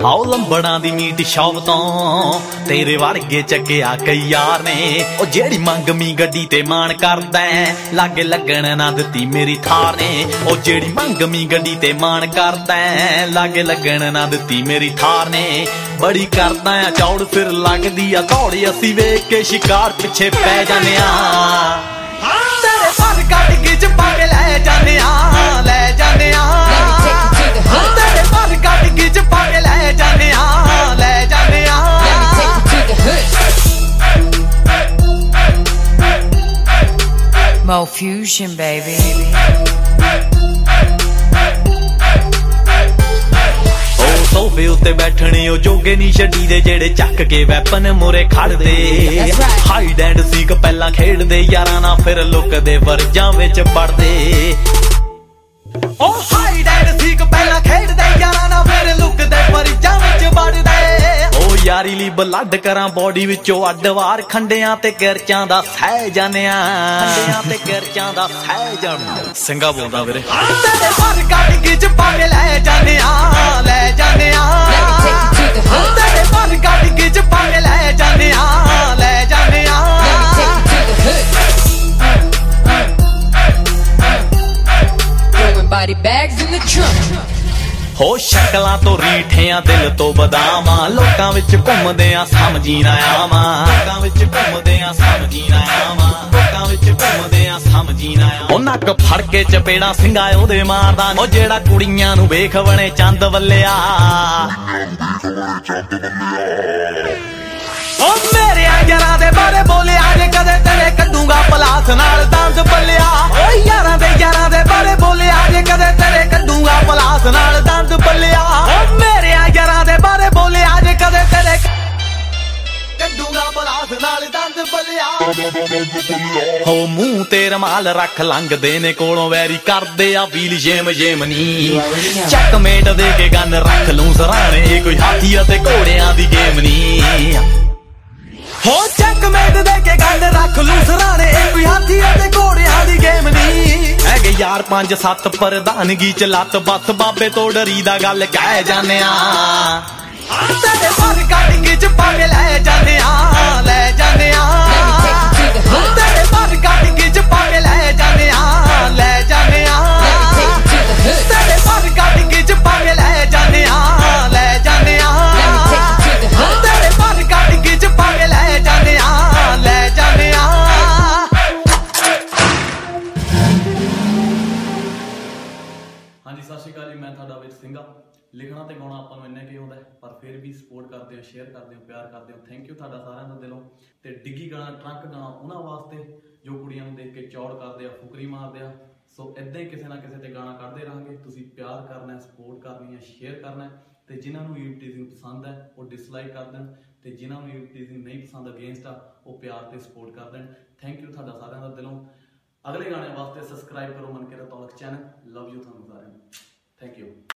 आओ लंबड़ा दी meat shop तो तेरे वर्गे चक्या कई यार ने ओ जेड़ी मंगमी गड्डी ते मान करदा लागे लगन ना दित्ती मेरी थार ने ओ जेड़ी मंगमी गड्डी ते मान करदा लागे लगन ना दित्ती मेरी थार ने बड़ी करदा आ चौड़ फिर लगदी आ दौड़ असी वेख के शिकार पिछे पै जाने तेरे पर कट गिच पाके ले जाने तेरे पर कट गिच पाके ले जाने Mo Fusion, baby. सोफे उत्ते बैठने ओ जोगे नी छड्डी दे जेड़े चक के वैपन मोरे खड़दे हाइड एंड सीक पहला खेडदे यारां ना फिर लुकदे वरजां विच पड़दे ओ हाइड एंड सीक पहला खेडदे यारां ना फिर लुकदे वरजां विच पड़दे ओ यारी ली ब्लड करां बॉडी विचों अड्ड वार खंडियां ते किरचां दा सह जानिया सिंगा बोलदा वीरे तेरे पर कट गिच पाके ले जानिया तेरे पर कट गिच पाके ले जानिया Body bags in the trunk. हो शक्लां तो रीठियां दिल तो बदामा लोकां विच घुमदे आ समझी ना आवां लोकां विच घुमदे आ समझी ना आवां लोकां विच घुमदे आ समझी ना आवां ओ नक फड़ के चपेड़ा सिंगाए ओदे मारदा ओ जेड़ा कुड़ियां नू वेख बणे चंद वल्लिया ओ मेरे यारां दे बारे बोलिया जे कदे तेरे कड्डूंगा पलास नाल दंद बल्लिया ओ यारां दे बारे बोलिया जे कदे तेरे कड्डूंगा पलास नाल दंद बल्लिया ओ मेरे यारां दे बारे बोलिया जे कदे तेरे कड्डूंगा पलास नाल दंद बल्लिया हो मुंह ते रमाल रख लंघदे ने कोलों वैरी करदे आ वील जेम नी चकमेट दे के गन रख लूं सराणे कोई हाथी ते घोड़ियां दी गेम नी हो चकमेट दे के गंड रख लूं सराणे कोई हाथी ते घोड़ियां दी गेम नी हैगे यार 5-7 प्रधानगी च लत बस बाबे तो डरी दा गल कह जाने तेरे पर कट गिच पाके ले जाने तेरे पर कट गिच पाके ले जाने तेरे पर कट गिच पाके ले जाने तेरे पर कट गिच पाके ले जाने ਹਾਂਜੀ ਸਤਿ ਸ਼੍ਰੀ ਅਕਾਲ ਜੀ ਮੈਂ ਤੁਹਾਡਾ ਵਿੱਚ ਸਿੰਘਾ ਲਿਖਣਾ ਤੇ ਗਾਉਣਾ ਆਪਾਂ ਨੂੰ ਇੰਨੇ ਕੀ ਹੁੰਦਾ ਪਰ ਫਿਰ ਵੀ ਸਪੋਰਟ ਕਰਦੇ ਹੋ ਸ਼ੇਅਰ ਕਰਦੇ ਹੋ ਪਿਆਰ ਕਰਦੇ ਹੋ ਥੈਂਕ ਯੂ ਤੁਹਾਡਾ ਸਾਰਿਆਂ ਦਾ ਦਿਲੋਂ ਤੇ ਡਿੱਗੀ ਗਾਣਾ ਟਰੰਕ ਗਾਣਾ ਉਹਨਾਂ ਵਾਸਤੇ ਜੋ ਕੁੜੀਆਂ ਨੂੰ ਦੇਖ ਕੇ ਚੌੜ ਕਰਦੇ ਆ ਫੁਕਰੀ ਮਾਰਦੇ ਆ ਸੋ ਇਦਾਂ ਹੀ ਕਿਸੇ ਨਾ ਕਿਸੇ ਤੇ ਗਾਣਾ ਕੱਢਦੇ ਰਹਾਂਗੇ ਤੁਸੀਂ ਪਿਆਰ ਕਰਨਾ ਸਪੋਰਟ ਕਰਨੀ ਹੈ ਸ਼ੇਅਰ ਕਰਨਾ ਤੇ ਜਿਨ੍ਹਾਂ ਨੂੰ ਈਵ ਟੀਜ਼ਿੰਗ ਪਸੰਦ ਹੈ ਉਹ ਡਿਸਲਾਈਕ ਕਰ ਦੇਣ ਤੇ ਜਿਨ੍ਹਾਂ ਨੂੰ ਈਵ ਟੀਜ਼ਿੰਗ ਨਹੀਂ ਪਸੰਦ ਅਗੇਂਸਟ ਆ ਉਹ ਪਿਆਰ ਤੇ ਸਪੋਰਟ ਕਰ ਦੇਣ ਥੈਂਕ ਯੂ ਤੁਹਾਡਾ ਸਾਰਿਆਂ ਦਾ ਦਿਲੋਂ अगले गाने वास्ते सब्सक्राइब करो मन के तौलक चैनल लव यू थानू सारे थैंक यू।